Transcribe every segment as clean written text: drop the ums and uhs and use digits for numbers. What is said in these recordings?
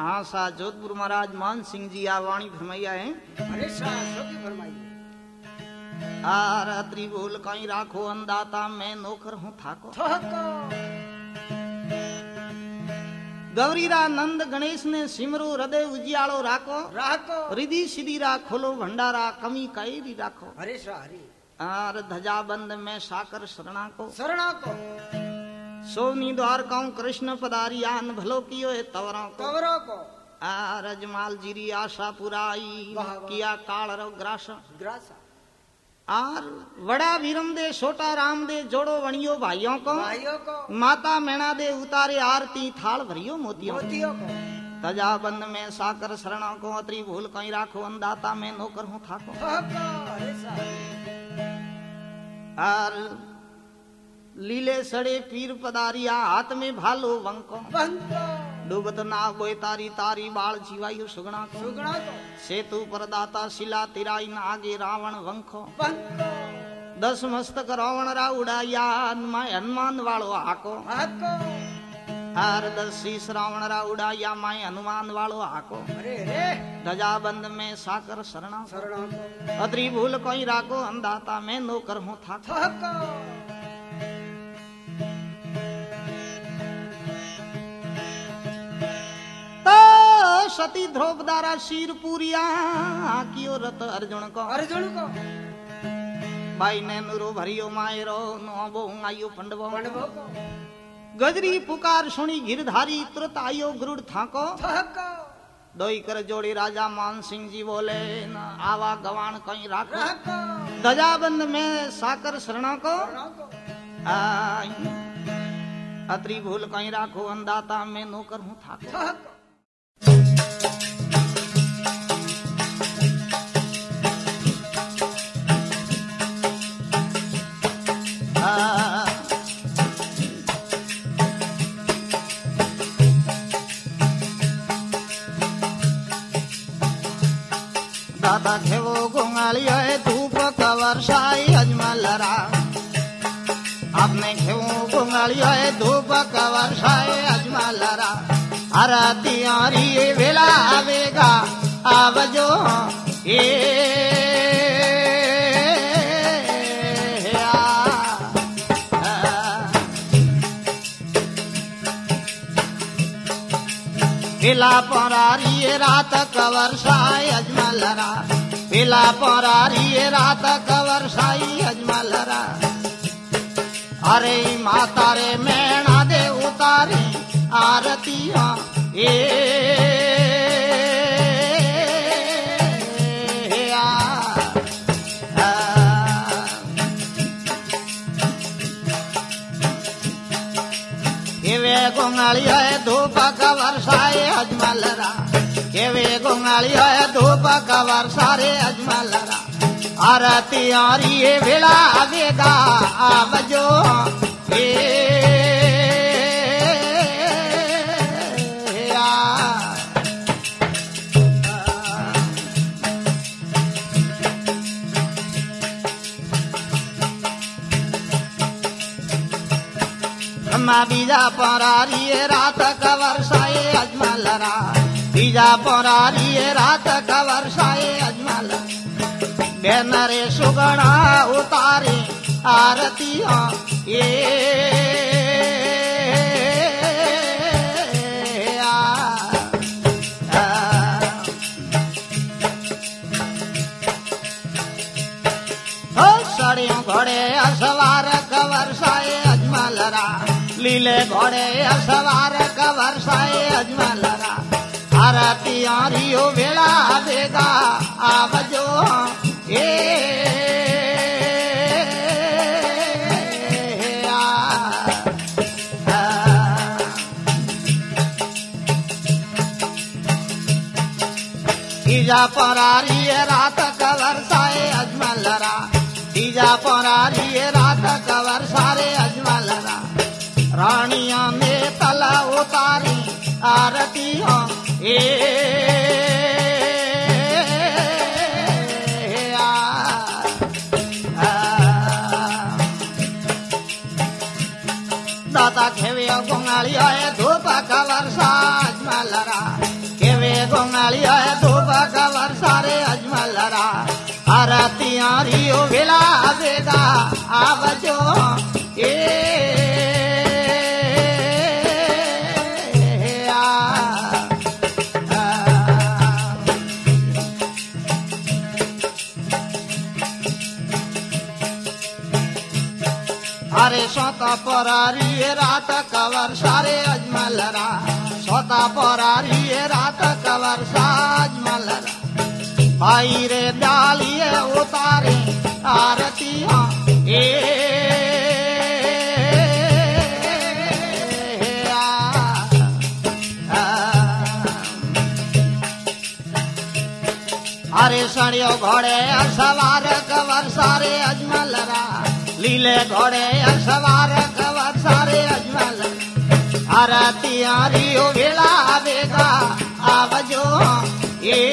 हाँ सा जोधपुर महाराज मान सिंह जी आ वाणी फरमाइया है। अरे सा सोती फरमाई आरत्री बोल कहीं राखो अंदाता मैं नौकर हूँ थाको। गौरीरा नंद गणेश ने सिमरो हृदय उजियालो राखो राखो रिधि सीधी रा खोलो भंडारा कमी कई राखो। हरे सा हरे आर ध्वजा बंद में साकर शरणा को सोनी द्वार कहूं कृष्ण पदारियान भलो कियो है तवरों को रजमाल जीरी आशा पुराई किया काल रो ग्रासा आर वड़ा वीरम दे छोटा राम दे जोड़ो वणियो भाइयों को माता मैणा दे उतारे आरती थाल भरियो मोतियों को तजा बंद में साकर शरणों को अतरी भूल कहीं राखो अंदाता में नौकर हूँ थाको। आर लीले सड़े पीर पदारिया हाथ में भालो वंको डूबत ना बोए तारी तारी बाल जीवायु सुगणा को सेतु पर दाता शिला तिराई न आगे रावण वंखो 10 मस्तक रावण रा उड़ाया हनुमान वालो हाको हर 10 शीश रावण रा उड़ाया माए हनुमान वालो हाको ध्वजा बंद में साकर शरणा अतरी भूल कोई राको अंदाता में नौकर हूँ थाको। सती ध्रुवदारा शीर पूरिया कियो रत अर्जुन को भाई ने नुरो भरियो मायरो नो आयो पंडवो गजरी पुकार सुनी गिरधारी तुरत आयो गरुड़ थाको दोई कर जोड़ी राजा मान सिंह जी बोले न आवा गवान कहीं राखो ध्वजा बंद में साकर शरणों को अतरी भूल कहीं राखो अंदाता में नौकर हूँ थाको। दादा घेवो गोंगालियो धूप कवर्षाई अजमलरा आपने घेवो गोंगालियो धूप कवर्षाई अजमलरा आरती आरी वेला आवेगा आवजो पिला परारी रात कवर्षाई अजमलरा पिला परारी रात कवर्षाई अजमलरा अरे माता रे मैणा दे उतारी आरतिया गोंगालिया धूप का वर्षाए अजमलरा केवे गोंगालिया धूप का वर्षारे अजमलरा आरती आरी वेला आवेगा आवजो बीजा परारी रात का वर्षाए अजमलरा बीजा परारी रात का वर्षाए अजमलरा बेनरे सुगणा उतारे आरतिया सड़ियों घोड़े असवार का वर्षाए अजमलरा लीले घोड़े असवार का वर्षाए अजमलरा आरती आरियो वेला देगा आवजो तीजा परारी रात का वर्षाए अजमलरा तीजा परारी रात का वर्षारे अजमलरा रानिया में तला उतारी आरतिया दाता खेवे गोंगालिया धूप का वर्षा अजमलरा गोंगालिया धूप कवर सारे अजमलरा आरतियां रियो वेला वेगा आवजो ए अरे सोता परारी रात कवर सारे अजमलरा सोता परारी रात कवर साजमलरा भाई रे डालिए उतारे आरतियां ए अरे सड़ियो घोड़े सवार कवर सारे अजमलरा लीले घोड़े सवार कवर सारे अजमल आरतियां रियो वेला वेगा आवजो ए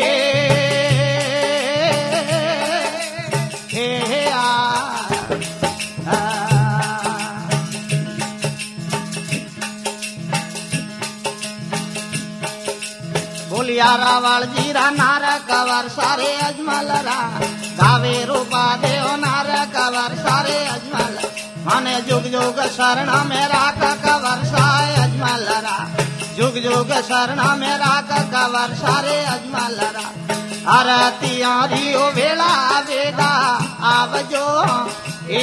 बोलिया रावल जीरा नार कवर सारे अजमलरा गावे रूपा देव नार कवर सारे अजमल माने जुग जुग शरण मेरा कवर सारे अजमलरा जुग जुग शरण मेरा कवर सारे अजमलरा आरतियां रियो वेला वेगा आवजो ए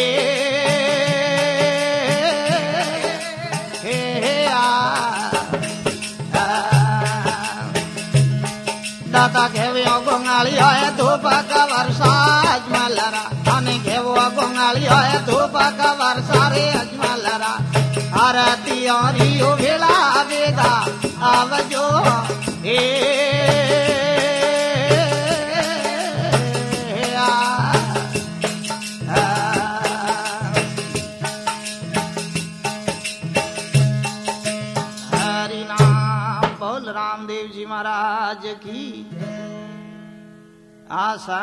दाता घेव्यो गोंगालियो धूप कवर साजमलरा अने घेवो गोंगालियो धूप कवर सारे अजमलरा आरतियां रियो वेला वेगा आवजो ए हरि नाम बोल रामदेव जी महाराज की आशा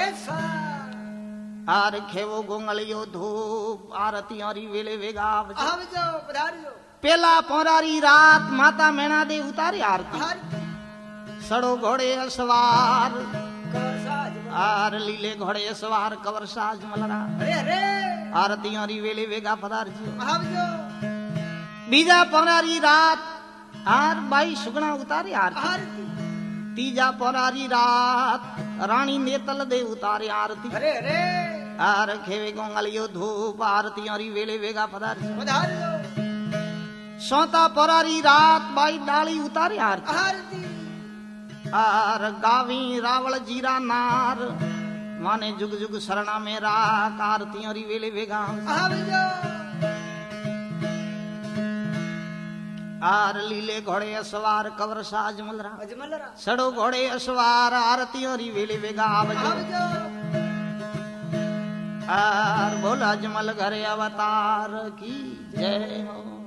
आर खेवो गोंगलियो धूप आरतियां री वेले वेगा आवजो पेला पोरारी रात माता मैना दे उतारी आरती सड़ो घोड़े सवार आर लीले घोड़े सवार कवर साज मलरा आरतियां री वेले वेगा पधार जियो बीजा पोरारी रात आर बाई सुगना उतारे आरती तीजा पोरारी रात रानी नेतल दे उतारे आरती आर खेवे गोंगलियो धूप आरतियां री वेले वेगा पधार सोता पोरारी रात बाई डाली उतारे आरती आर गावी रावल जीरा नार माने जुग जुग शरणा में राख आरतियां री वेले वेगा आर लीले घोड़े सवार कवर साज मलरा सड़ो घोड़े सवार आरतियों री वेले वेगा आवजो आर बोला अजमल घरे अवतार की जय हो।